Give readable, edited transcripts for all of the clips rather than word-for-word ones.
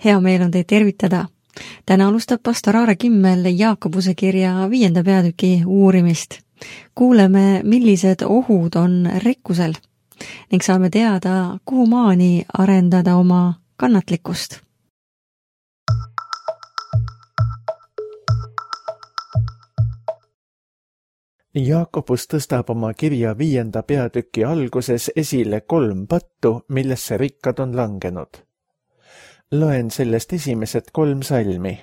Hea meel on teid tervitada. Täna alustab pastor Aare Kimmel Jaakobuse kirja 5. peatüki uurimist. Kuuleme, millised ohud on rikkusel ning saame teada, kuhu maani arendada oma kannatlikkust. Jaakobus tõstab oma kirja 5. peatüki alguses esile 3 pattu, millesse rikkad on langenud. Loen sellest esimesed 3 salmi.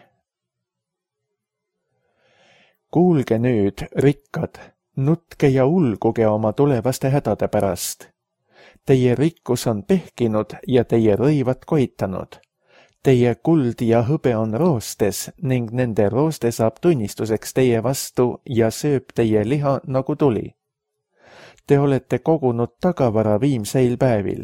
Kuulge nüüd, rikkad, nutke ja ulguge oma tulevaste hädade pärast. Teie rikkus on pehkinud ja teie rõivad koitanud. Teie kuld ja hõbe on roostes ning nende rooste saab tunnistuseks teie vastu ja sööb teie liha nagu tuli. Te olete kogunud tagavara viimseil päevil.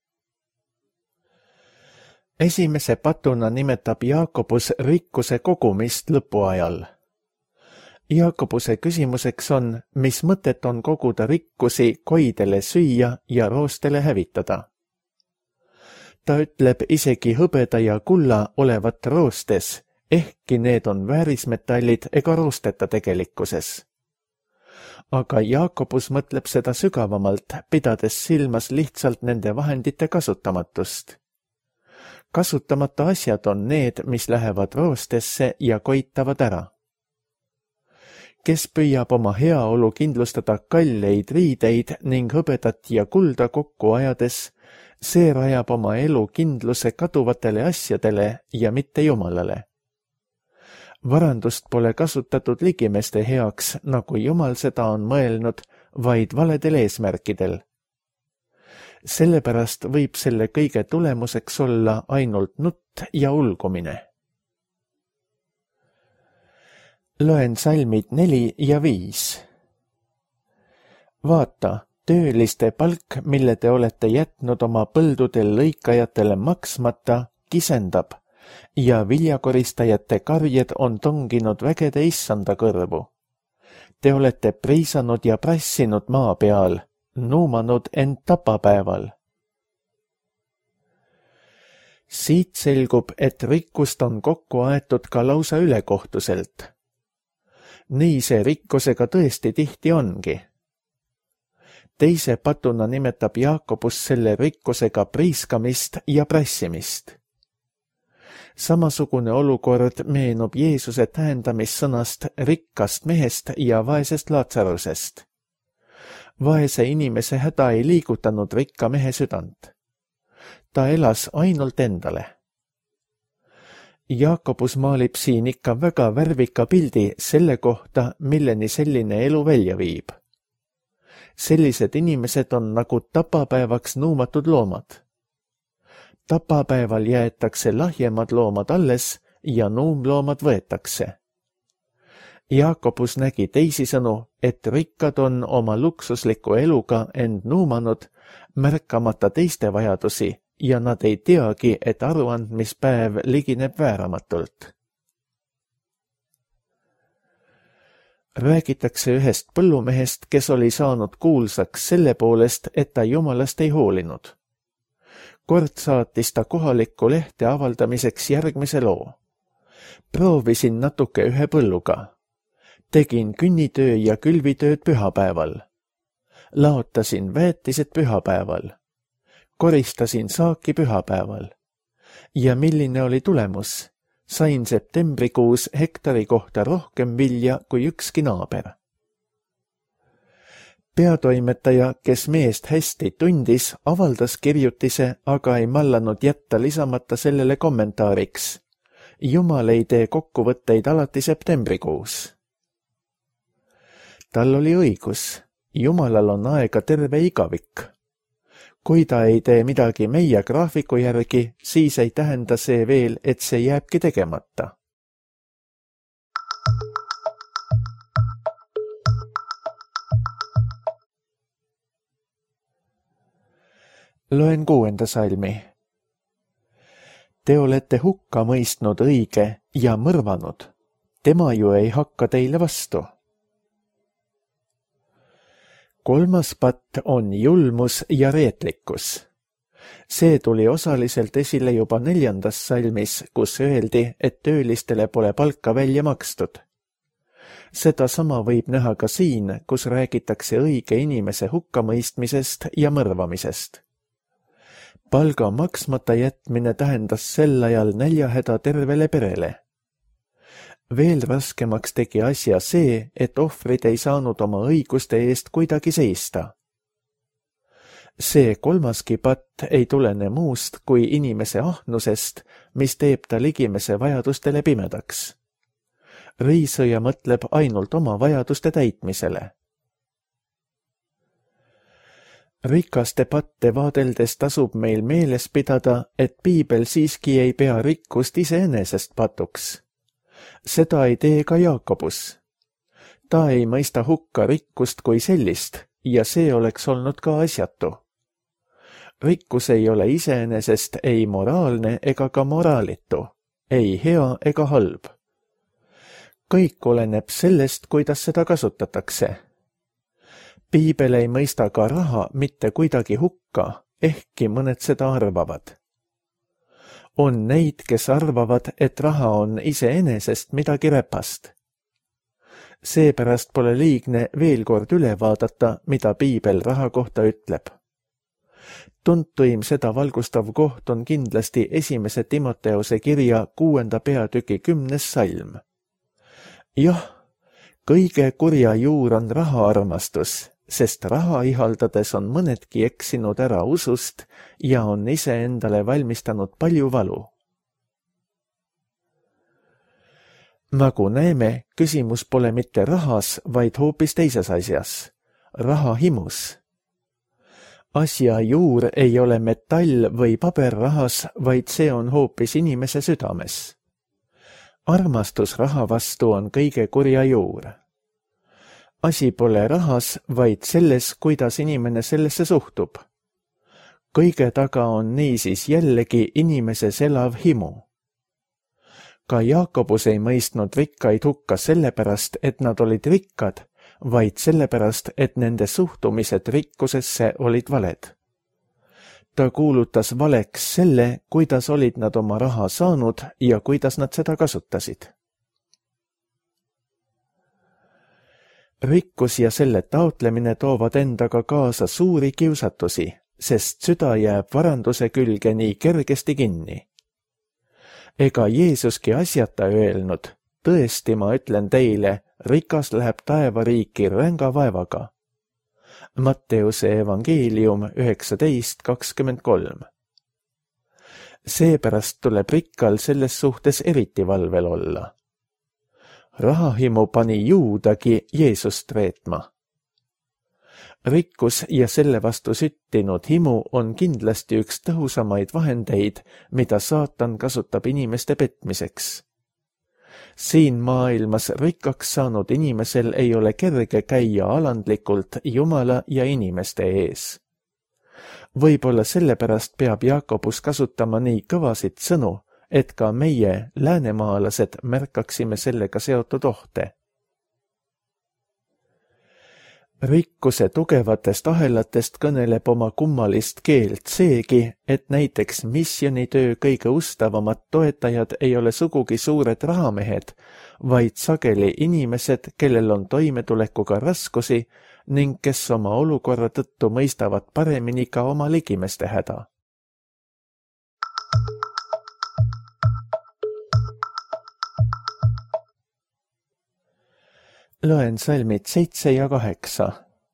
Esimese patuna nimetab Jaakobus rikkuse kogumist lõpuajal. Jaakobuse küsimuseks on, mis mõtet on koguda rikkusi koidele süüa ja roostele hävitada. Ta ütleb isegi hõbeda ja kulla olevat roostes, ehkki need on väärismetallid ega roosteta tegelikkuses. Aga Jaakobus mõtleb seda sügavamalt, pidades silmas lihtsalt nende vahendite kasutamatust. Kasutamata asjad on need, mis lähevad roostesse ja koitavad ära. Kes püüab oma heaolu kindlustada kalleid riideid ning hõbedat ja kulda kokku ajades, see rajab oma elu kindluse kaduvatele asjadele ja mitte Jumalale. Varandust pole kasutatud ligimeste heaks, nagu Jumal seda on mõelnud, vaid valedel eesmärkidel. Sellepärast võib selle kõige tulemuseks olla ainult nutt ja ulgumine. Loen salmid 4 ja 5. Vaata, tööliste palk, mille te olete jätnud oma põldudel lõikajatele maksmata, kisendab ja viljakoristajate karjed on tonginud vägede issanda kõrvu. Te olete priisanud ja prassinud maa peal, nuumanud end tapapäeval. Siit selgub, et rikkust on kokku aetud ka lausa ülekohtuselt. Nii see rikkusega tõesti tihti ongi. Teise patuna nimetab Jaakobus selle rikkusega priiskamist ja prassimist. Samasugune olukord meenub Jeesuse tähendamissõnast rikkast mehest ja vaesest Laatsarusest. Vaese inimese häda ei liigutanud rikka mehe südant. Ta elas ainult endale. Jaakobus maalib siin ikka väga värvika pildi selle kohta, milleni selline elu välja viib. Sellised inimesed on nagu tapapäevaks nuumatud loomad. Tapapäeval jäetakse lahjemad loomad alles ja nuumloomad võetakse. Jaakobus nägi teisisõnu, et rikkad on oma luksusliku eluga end nuumanud, märkamata teiste vajadusi ja nad ei teagi, et aruandmispäev ligineb vääramatult. Räägitakse ühest põllumehest, kes oli saanud kuulsaks selle poolest, et ta Jumalast ei hoolinud. Kord saatis ta kohalikku lehte avaldamiseks järgmise loo. Proovisin natuke ühe põlluga. Tegin künnitöö ja külvitööd pühapäeval. Laotasin väetised pühapäeval. Koristasin saaki pühapäeval. Ja milline oli tulemus? Sain septembrikuus hektari kohta rohkem vilja kui ükski naaber. Peatoimetaja, kes meest hästi tundis, avaldas kirjutise, aga ei mallanud jätta lisamata sellele kommentaariks. Jumal ei tee kokkuvõtteid alati septembrikuus. Tal oli õigus. Jumalal on aega terve igavik. Kui ta ei tee midagi meie graafiku järgi, siis ei tähenda see veel, et see jääbki tegemata. Loen 6. salmi. Te olete hukka mõistnud õige ja mõrvanud. Tema ju ei hakka teile vastu. 3. patt on julmus ja reetlikkus. See tuli osaliselt esile juba 4. salmis, kus öeldi, et töölistele pole palka välja makstud. Sedasama võib näha ka siin, kus räägitakse õige inimese hukkamõistmisest ja mõrvamisest. Palga maksmata jätmine tähendas sel ajal näljahäda tervele perele. Veel raskemaks tegi asja see, et ohvrid ei saanud oma õiguste eest kuidagi seista. See 3. patt ei tulene muust kui inimese ahnusest, mis teeb ta ligimese vajadustele pimedaks. Riisõja mõtleb ainult oma vajaduste täitmisele. Rikaste patte vaadeldes tasub meil meeles pidada, et piibel siiski ei pea rikkust iseenesest patuks. Seda ei tee ka Jaakobus. Ta ei mõista hukka rikkust kui sellist ja see oleks olnud ka asjatu. Rikkus ei ole iseenesest ei moraalne ega ka moraalitu, ei hea ega halb. Kõik oleneb sellest, kuidas seda kasutatakse. Piibel ei mõista ka raha mitte kuidagi hukka, ehkki mõned seda arvavad. On neid, kes arvavad, et raha on iseenesest midagi räpast. Seepärast pole liigne veel kord üle vaadata, mida piibel raha kohta ütleb. Tuntuim seda valgustav koht on kindlasti 1. Timoteuse kirja 6. peatüki 10. salm. Jah, kõige kurja juur on rahaarmastus, sest raha ihaldades on mõnedki eksinud ära usust ja on iseendale valmistanud palju valu. Nagu näeme, küsimus pole mitte rahas, vaid hoopis teises asjas, rahahimus. Asja juur ei ole metall või paberrahas, vaid see on hoopis inimese südames. Armastus raha vastu on kõige kurja juur. Asi pole rahas, vaid selles, kuidas inimene sellesse suhtub. Kõige taga on niisiis jällegi inimeses elav himu. Ka Jaakobus ei mõistnud rikkaid hukka sellepärast, et nad olid rikkad, vaid sellepärast, et nende suhtumised rikkusesse olid valed. Ta kuulutas valeks selle, kuidas olid nad oma raha saanud ja kuidas nad seda kasutasid. Rikkus ja selle taotlemine toovad endaga kaasa suuri kiusatusi, sest süda jääb varanduse külge nii kergesti kinni. Ega Jeesuski asjata öelnud, tõesti ma ütlen teile, rikas läheb taevariiki ränga vaevaga. Matteuse evangeelium 19:23. Seepärast tuleb rikkal selles suhtes eriti valvel olla. Rahahimu pani Juudagi Jeesust reetma. Rikkus ja selle vastu süttinud himu on kindlasti üks tõhusamaid vahendeid, mida saatan kasutab inimeste petmiseks. Siin maailmas rikkaks saanud inimesel ei ole kerge käia alandlikult Jumala ja inimeste ees. Võib-olla sellepärast peab Jaakobus kasutama nii kõvasid sõnu, et ka meie, läänemaalased, märkaksime sellega seotud ohte. Rikkuse tugevatest ahelatest kõneleb oma kummalist keelt seegi, et näiteks missionitöö kõige ustavamad toetajad ei ole sugugi suured rahamehed, vaid sageli inimesed, kellel on toimetulekuga raskusi ning kes oma olukorra tõttu mõistavad paremini ka oma ligimeste häda. Loen salmid 7 ja 8.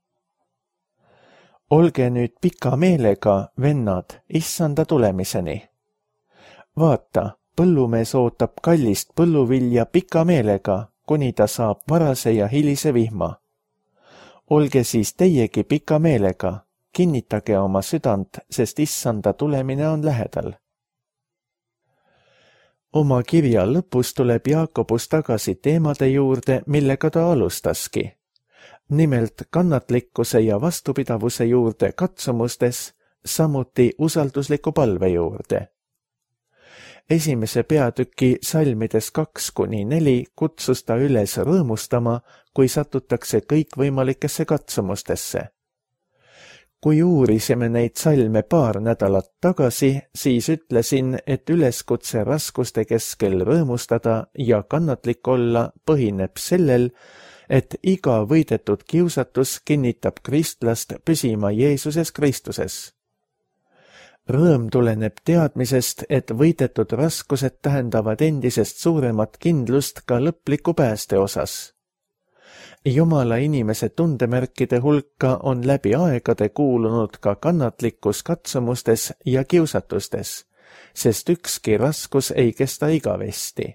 Olge nüüd pika meelega, vennad, issanda tulemiseni. Vaata, põllumees ootab kallist põlluvilja pika meelega, kuni ta saab varase ja hilise vihma. Olge siis teiegi pika meelega, kinnitage oma südant, sest issanda tulemine on lähedal. Oma kirja lõpus tuleb Jaakobus tagasi teemade juurde, millega ta alustaski. Nimelt kannatlikkuse ja vastupidavuse juurde katsumustes, samuti usaldusliku palve juurde. 1. peatüki salmides 2-4 kutsus ta üles rõõmustama, kui satutakse kõikvõimalikesse katsumustesse. Kui uurisime neid salme paar nädalat tagasi, siis ütlesin, et üleskutse raskuste keskel rõõmustada ja kannatlik olla põhineb sellel, et iga võidetud kiusatus kinnitab kristlast püsima Jeesuses Kristuses. Rõõm tuleneb teadmisest, et võidetud raskused tähendavad endisest suuremat kindlust ka lõpliku pääste osas. Jumala inimese tundemärkide hulka on läbi aegade kuulunud ka kannatlikkus katsumustes ja kiusatustes, sest ükski raskus ei kesta igavesti.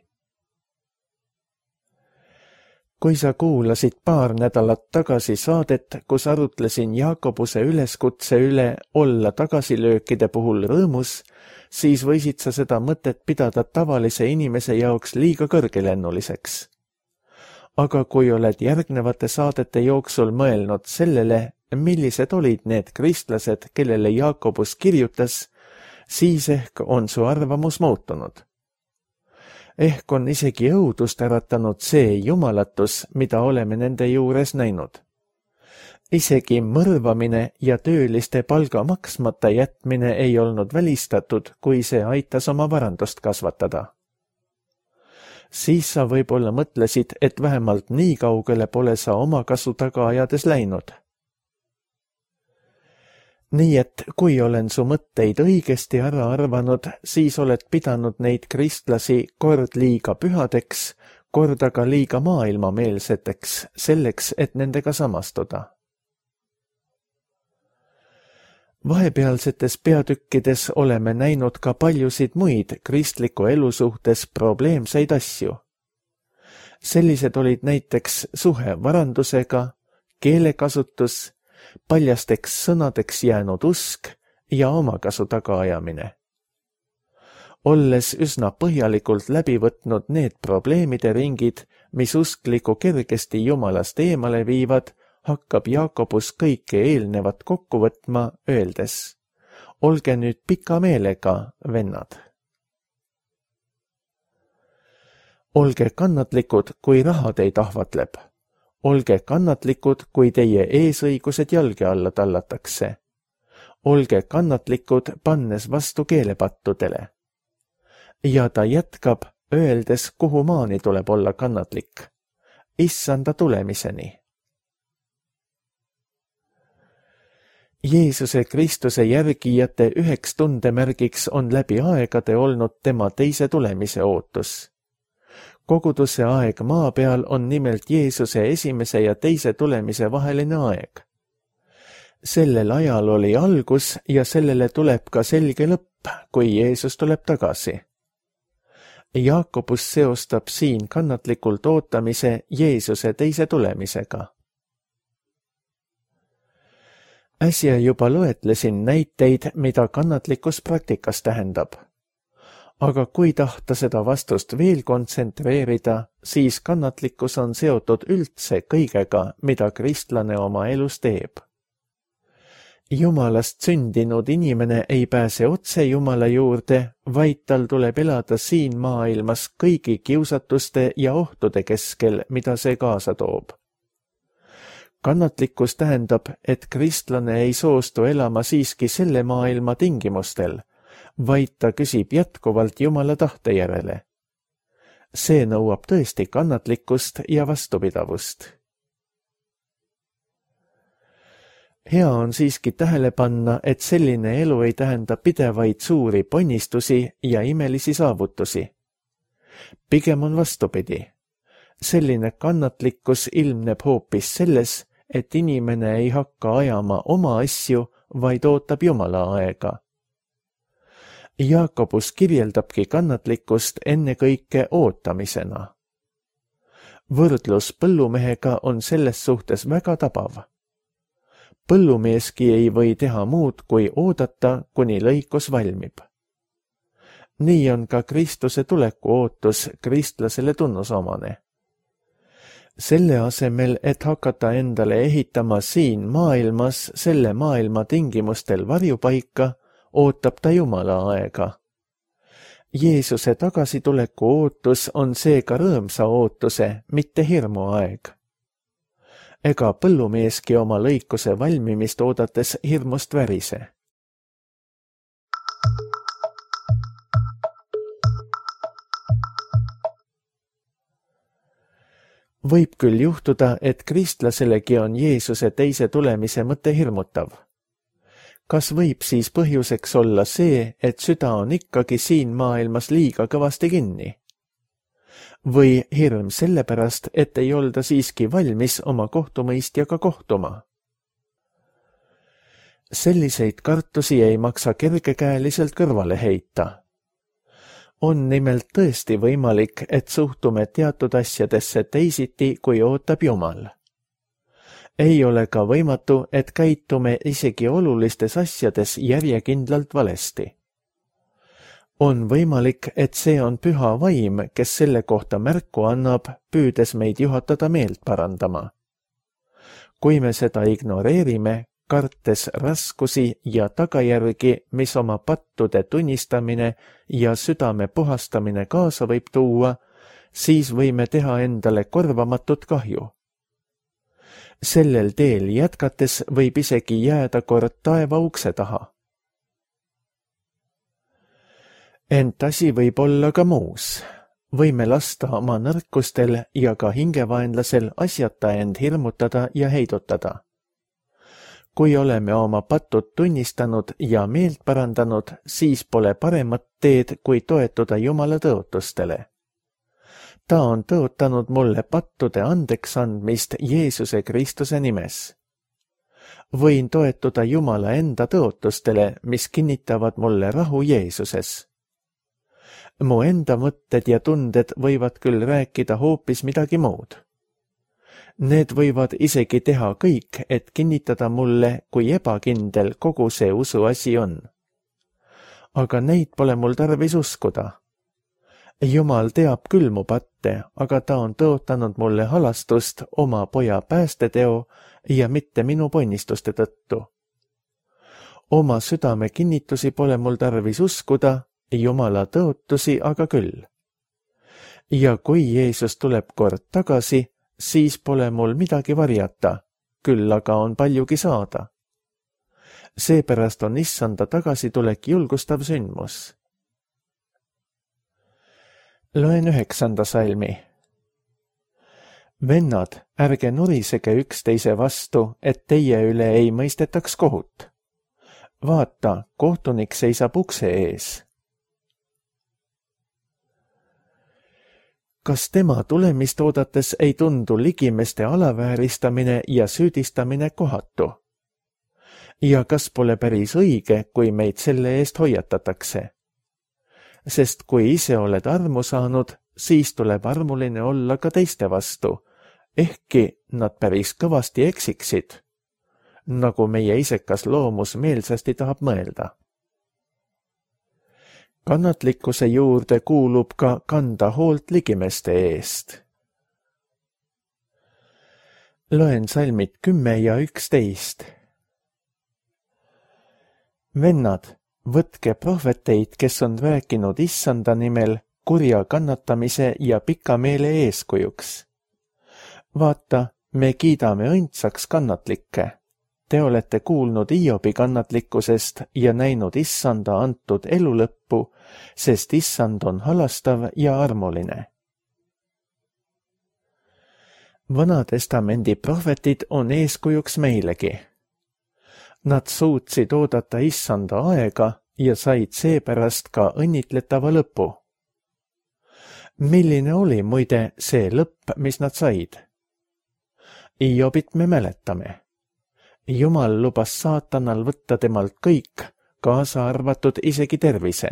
Kui sa kuulasid paar nädalat tagasi saadet, kus arutlesin Jaakobuse üleskutse üle olla tagasilöökide puhul rõõmus, siis võisid sa seda mõtet pidada tavalise inimese jaoks liiga kõrgelennuliseks. Aga kui oled järgnevate saadete jooksul mõelnud sellele, millised olid need kristlased, kellele Jaakobus kirjutas, siis ehk on su arvamus muutunud. Ehk on isegi õudust äratanud see jumalatus, mida oleme nende juures näinud. Isegi mõrvamine ja tööliste palga maksmata jätmine ei olnud välistatud, kui see aitas oma varandust kasvatada. Siis sa võib-olla mõtlesid, et vähemalt nii kaugele pole sa oma kasu taga ajades läinud. Nii et kui olen su mõtteid õigesti ära arvanud, siis oled pidanud neid kristlasi kord liiga pühadeks, kord aga liiga maailmameelseteks, selleks, et nendega samastuda. Vahepealsetes peatükkides oleme näinud ka paljusid muid kristliku elu suhtes probleemseid asju. Sellised olid näiteks suhe varandusega, keelekasutus, paljasteks sõnadeks jäänud usk ja omakasu tagaajamine. Olles üsna põhjalikult läbi võtnud need probleemide ringid, mis uskliku kergesti Jumalast eemale viivad, hakkab Jaakobus kõike eelnevat kokku võtma, öeldes: olge nüüd pika meelega, vennad. Olge kannatlikud, kui raha teid ahvatleb. Olge kannatlikud, kui teie eesõigused jalge alla tallatakse. Olge kannatlikud, pannes vastu keelepattudele. Ja ta jätkab, öeldes, kuhu maani tuleb olla kannatlik. Issanda tulemiseni. Jeesuse Kristuse järgijate üheks tundemärgiks on läbi aegade olnud tema teise tulemise ootus. Koguduse aeg maa peal on nimelt Jeesuse esimese ja teise tulemise vaheline aeg. Sellel ajal oli algus ja sellele tuleb ka selge lõpp, kui Jeesus tuleb tagasi. Jaakobus seostab siin kannatlikult ootamise Jeesuse teise tulemisega. Äsja juba loetlesin näiteid, mida kannatlikkus praktikas tähendab. Aga kui tahta seda vastust veel kontsentreerida, siis kannatlikkus on seotud üldse kõigega, mida kristlane oma elus teeb. Jumalast sündinud inimene ei pääse otse Jumala juurde, vaid tal tuleb elada siin maailmas kõigi kiusatuste ja ohtude keskel, mida see kaasa toob. Kannatlikkus tähendab, et kristlane ei soostu elama siiski selle maailma tingimustel, vaid ta küsib jätkuvalt Jumala tahte järele. See nõuab tõesti kannatlikkust ja vastupidavust. Hea on siiski tähele panna, et selline elu ei tähenda pidevaid suuri ponnistusi ja imelisi saavutusi. Pigem on vastupidi. Selline kannatlikkus ilmneb hoopis selles, et inimene ei hakka ajama oma asju, vaid ootab Jumala aega. Jaakobus kirjeldabki kannatlikkust ennekõike ootamisena. Võrdlus põllumehega on selles suhtes väga tabav. Põllumeeski ei või teha muud, kui oodata, kuni lõikus valmib. Nii on ka Kristuse tuleku ootus kristlasele tunnusomane. Selle asemel, et hakata endale ehitama siin maailmas selle maailma tingimustel varjupaika, ootab ta Jumala aega. Jeesuse tagasituleku ootus on seega rõõmsa ootuse, mitte hirmu aeg. ega põllumeeski oma lõikuse valmimist oodates hirmust värise. Võib küll juhtuda, et kristlaselegi on Jeesuse teise tulemise mõte hirmutav. Kas võib siis põhjuseks olla see, et süda on ikkagi siin maailmas liiga kõvasti kinni? Või hirm sellepärast, et ei olda siiski valmis oma kohtumõistjaga kohtuma? Selliseid kartusi ei maksa kergekäeliselt kõrvale heita. On nimelt tõesti võimalik, et suhtume teatud asjadesse teisiti, kui ootab Jumal. Ei ole ka võimatu, et käitume isegi olulistes asjades järjekindlalt valesti. On võimalik, et see on püha vaim, kes selle kohta märku annab, püüdes meid juhatada meelt parandama. Kui me seda ignoreerime, kartes raskusi ja tagajärgi, mis oma pattude tunnistamine ja südame puhastamine kaasa võib tuua, siis võime teha endale korvamatut kahju. Sellel teel jätkates võib isegi jääda kord taeva ukse taha. Ent asi võib olla ka muus. Võime lasta oma nõrkustel ja ka hingevaenlasel asjata end hirmutada ja heidutada. Kui oleme oma patud tunnistanud ja meelt parandanud, siis pole paremat teed, kui toetuda Jumala tõotustele. Ta on tõotanud mulle pattude andeks andmist Jeesuse Kristuse nimes. Võin toetuda Jumala enda tõotustele, mis kinnitavad mulle rahu Jeesuses. Mu enda mõtted ja tunded võivad küll rääkida hoopis midagi muud. Need võivad isegi teha kõik, et kinnitada mulle, kui ebakindel kogu see usuasi on. Aga neid pole mul tarvis uskuda. Jumal teab küll mu patte, aga ta on tõotanud mulle halastust oma poja päästeteo ja mitte minu ponnistuste tõttu. Oma südame kinnitusi pole mul tarvis uskuda, Jumala tõotusi aga küll. Ja kui Jeesus tuleb kord tagasi, siis pole mul midagi varjata, küll aga on paljugi saada. Seepärast on issanda tagasitulek julgustav sündmus. Loen 9. salmi. Vennad, ärge nurisege üksteise vastu, et teie üle ei mõistetaks kohut. Vaata, kohtunik seisab ukse ees. Kas tema tulemist oodates ei tundu ligimeste alavääristamine ja süüdistamine kohatu? Ja kas pole päris õige, kui meid selle eest hoiatatakse? Sest kui ise oled armu saanud, siis tuleb armuline olla ka teiste vastu, ehkki nad päris kõvasti eksiksid, nagu meie isekas loomus meelsasti tahab mõelda. Kannatlikkuse juurde kuulub ka kanda hoolt ligimeste eest. Loen salmid 10 ja 11. Vennad, võtke prohveteid, kes on rääkinud issanda nimel kurja kannatamise ja pika meele eeskujuks. Vaata, me kiidame õndsaks kannatlikke. Te olete kuulnud Hiobi kannatlikkusest ja näinud issanda antud elu lõppu, sest issand on halastav ja armuline. Vanatestamendi prohvetid on eeskujuks meilegi. Nad suutsid oodata issanda aega ja said seepärast ka õnnitletava lõpu. Milline oli muide see lõpp, mis nad said? Hiobit me mäletame. Jumal lubas saatanal võtta temalt kõik, kaasa arvatud isegi tervise.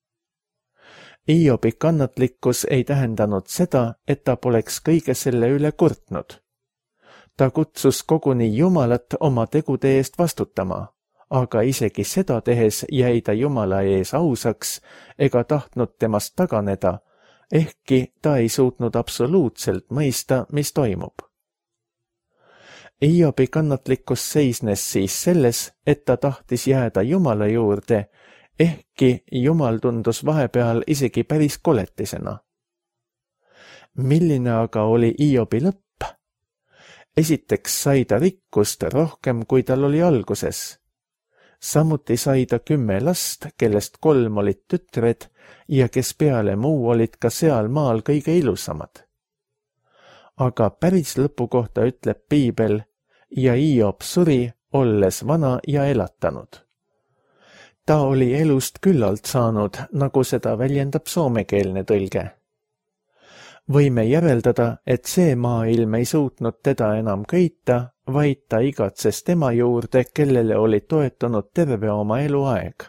Hiobi kannatlikkus ei tähendanud seda, et ta poleks kõige selle üle kurtnud. Ta kutsus koguni Jumalat oma tegude eest vastutama, aga isegi seda tehes jäi ta Jumala ees ausaks ega tahtnud temast taganeda, ehkki ta ei suutnud absoluutselt mõista, mis toimub. Hiobi kannatlikkus seisnes siis selles, et ta tahtis jääda Jumala juurde, ehkki Jumal tundus vahepeal isegi päris koletisena. Milline aga oli Hiobi lõpp? Esiteks sai ta rikkust rohkem, kui tal oli alguses. Samuti sai ta 10 last, kellest 3 olid tütred ja kes peale muu olid ka seal maal kõige ilusamad. Aga päris lõpu kohta ütleb piibel, ja Hiob suri, olles vana ja elatanud. Ta oli elust küllalt saanud, nagu seda väljendab soomekeelne tõlge. Võime järeldada, et see maailm ei suutnud teda enam köita, vaid ta igatses tema juurde, kellele oli toetunud terve oma eluaeg.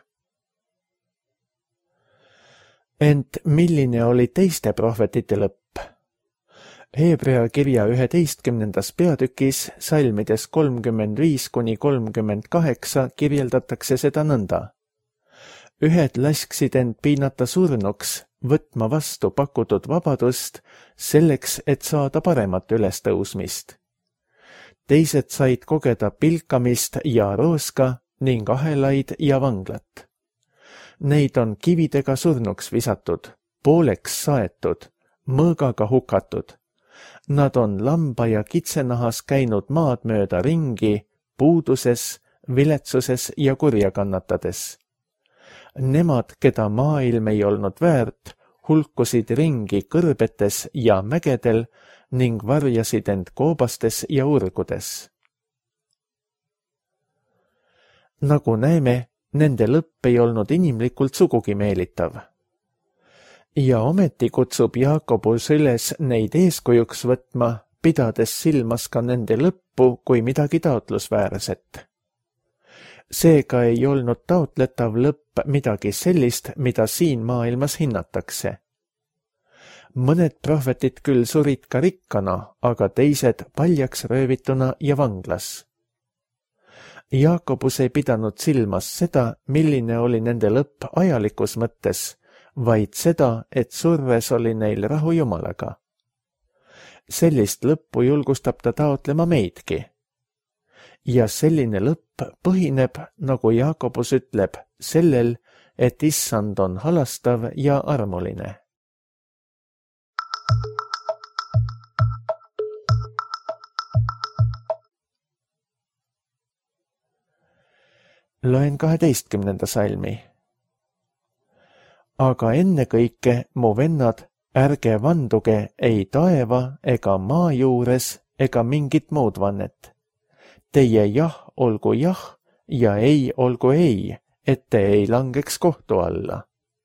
Ent milline oli teiste prohvetite lõpp? Hebrea kirja 11. peatükis salmides 35–38 kirjeldatakse seda nõnda. Ühed lasksid end piinata surnuks, võtma vastu pakutud vabadust selleks, et saada paremat ülestõusmist. Teised said kogeda pilkamist ja rooska ning ahelaid ja vanglat. Neid on kividega surnuks visatud, pooleks saetud, mõõgaga hukatud. Nad on lamba ja kitsenahas käinud maad mööda ringi, puuduses, viletsuses ja kurja kannatades. Nemad, keda maailm ei olnud väärt, hulkusid ringi kõrbetes ja mägedel ning varjasid end koobastes ja urgudes. Nagu näeme, nende lõpp ei olnud inimlikult sugugi meelitav. Ja ometi kutsub Jaakobus üles neid eeskujuks võtma, pidades silmas ka nende lõppu kui midagi taotlusväärset. Seega ei olnud taotletav lõpp midagi sellist, mida siin maailmas hinnatakse. Mõned prohvetid küll surid ka rikkana, aga teised paljaks röövituna ja vanglas. Jaakobus ei pidanud silmas seda, milline oli nende lõpp ajalikus mõttes, vaid seda, et surves oli neil rahu Jumalaga. Sellist lõppu julgustab ta taotlema meidki. Ja selline lõpp põhineb, nagu Jaakobus ütleb, sellel, et Issand on halastav ja armuline. Loen 12. salmi. Aga ennekõike, mu vennad, ärge vanduge ei taeva ega maa juures ega mingit muud vannet. Teie jah olgu jah ja ei olgu ei, et te ei langeks kohtu alla.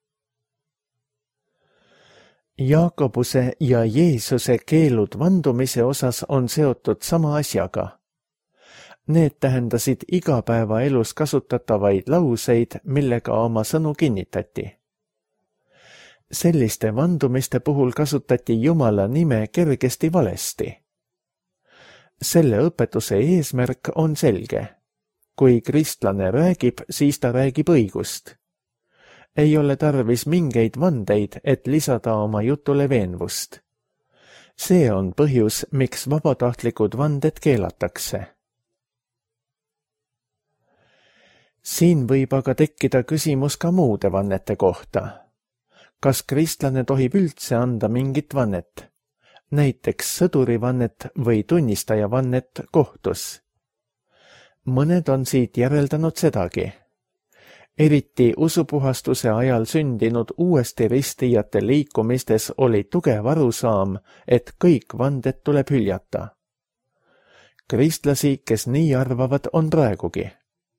Jaakobuse ja Jeesuse keelud vandumise osas on seotud sama asjaga. Need tähendasid igapäevaelus kasutatavaid lauseid, millega oma sõnu kinnitati. Selliste vandumiste puhul kasutati Jumala nime kergesti valesti. Selle õpetuse eesmärk on selge. Kui kristlane räägib, siis ta räägib õigust. Ei ole tarvis mingeid vandeid, et lisada oma jutule veenvust. See on põhjus, miks vabatahtlikud vanded keelatakse. Siin võib aga tekkida küsimus ka muude vannete kohta. Kas kristlane tohib üldse anda mingit vannet, näiteks sõdurivannet või tunnistajavannet kohtus? Mõned on siit järeldanud sedagi. Eriti usupuhastuse ajal sündinud uuesti ristijate liikumistes oli tugev arusaam, et kõik vanded tuleb hüljata. Kristlasi, kes nii arvavad, on praegugi.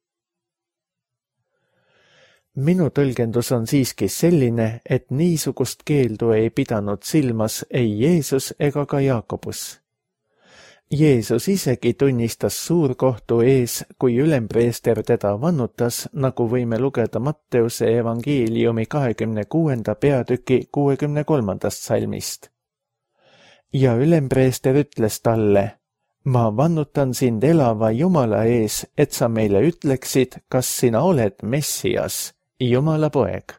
Minu tõlgendus on siiski selline, et niisugust keeldu ei pidanud silmas ei Jeesus ega ka Jaakobus. Jeesus isegi tunnistas suurkohtu ees, kui ülempreester teda vannutas, nagu võime lugeda Matteuse evangeeliumi 26. peatüki 63. salmist. Ja ülempreester ütles talle, ma vannutan sind elava Jumala ees, et sa meile ütleksid, kas sina oled Messias, Jumala poeg.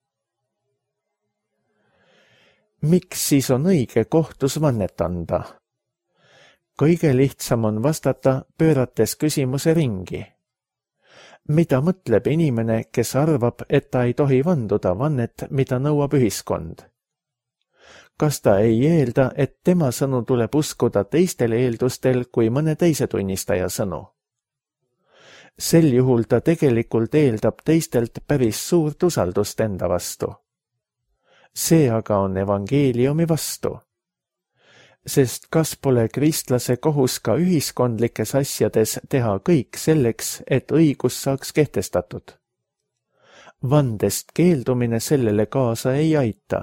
Miks siis on õige kohtus vannet anda? Kõige lihtsam on vastata, pöörates küsimuse ringi. Mida mõtleb inimene, kes arvab, et ta ei tohi vanduda vannet, mida nõuab ühiskond? kas ta ei eelda, et tema sõnu tuleb uskuda teistel eeldustel kui mõne teise tunnistaja sõnu? Sel juhul ta tegelikult eeldab teistelt päris suurt usaldust enda vastu. See aga on evangeeliumi vastu. Sest kas pole kristlase kohus ka ühiskondlikes asjades teha kõik selleks, et õigus saaks kehtestatud? Vandest keeldumine sellele kaasa ei aita.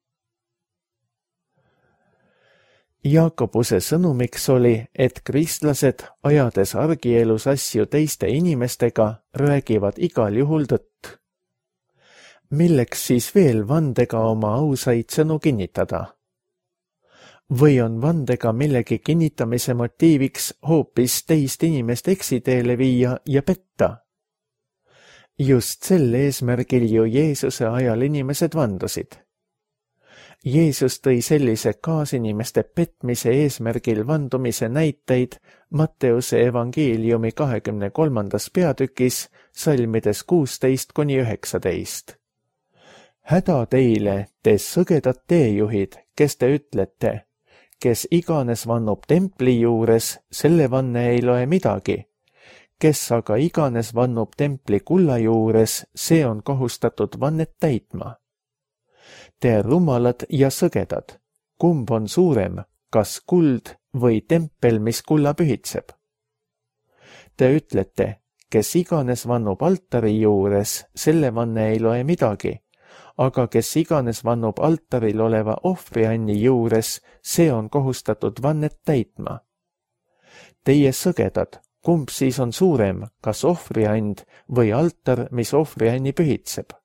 Jaakobuse sõnumiks oli, et kristlased, ajades argielus asju teiste inimestega, räägivad igal juhul tõtt. Milleks siis veel vandega oma ausaid sõnu kinnitada? Või on vandega millegi kinnitamise motiiviks hoopis teist inimest eksiteele viia ja petta? Just sel eesmärgil ju Jeesuse ajal inimesed vandusid. Jeesus tõi sellise kaasinimeste petmise eesmärgil vandumise näiteid Matteuse evangeeliumi 23. peatükis salmides 16–19. Häda teile, te sõgedad teejuhid, kes te ütlete, kes iganes vannub templi juures, selle vanne ei loe midagi. Kes aga iganes vannub templi kulla juures, see on kohustatud vannet täitma. Te rumalad ja sõgedad, kumb on suurem, kas kuld või tempel, mis kulla pühitseb? Te ütlete, kes iganes vannub altari juures, selle vanne ei loe midagi, aga kes iganes vannub altaril oleva ohvrianni juures, see on kohustatud vannet täitma. Teie sõgedad, kumb siis on suurem, kas ohvriand või altar, mis ohvrianni pühitseb?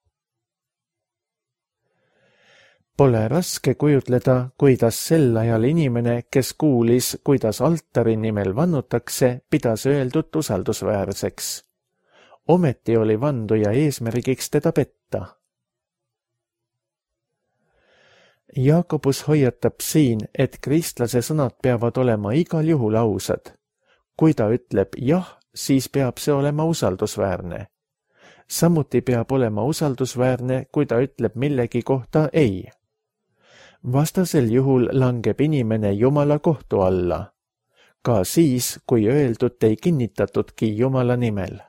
Pole raske kujutleda, kuidas sel ajal inimene, kes kuulis, kuidas altari nimel vannutakse, pidas öeldut usaldusväärseks. Ometi oli vanduja eesmärgiks teda petta. Jaakobus hoiatab siin, et kristlase sõnad peavad olema igal juhul ausad. Kui ta ütleb jah, siis peab see olema usaldusväärne. Samuti peab olema usaldusväärne, kui ta ütleb millegi kohta ei. Vastasel juhul langeb inimene Jumala kohtu alla, ka siis, kui öeldut ei kinnitatudki Jumala nimel.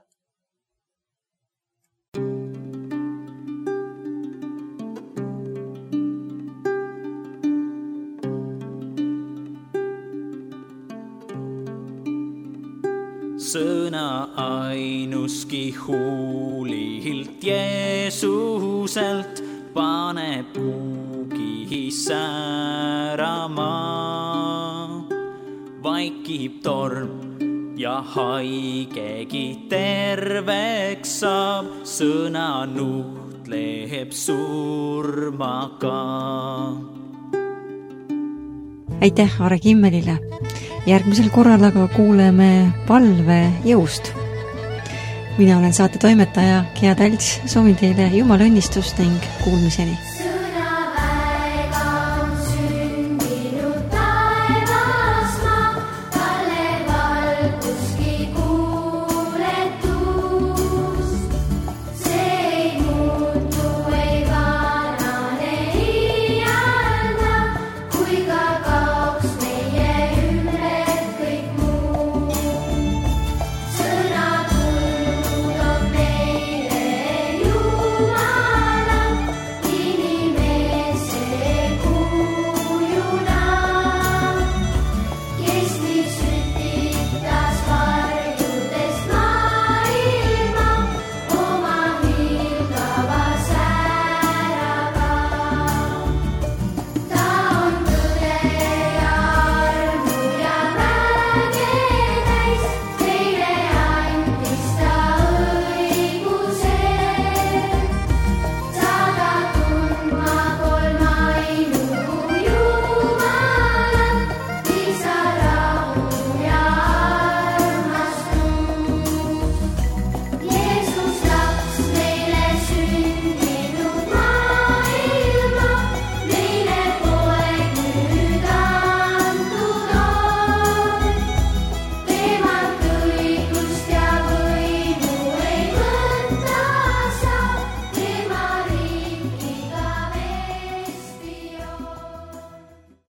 Sõna ainuski huulilt Jeesuselt paneb kuugi säärama. Vaikib torm ja haigegi terveks saab, sõna nuhtleb surmaga. Aitäh Aare Kimmelile! Järgmisel korral aga kuuleme palve jõust. Mina olen saate toimetaja Gea Talts, soovin teile Jumala õnnistust ning kuulmiseni.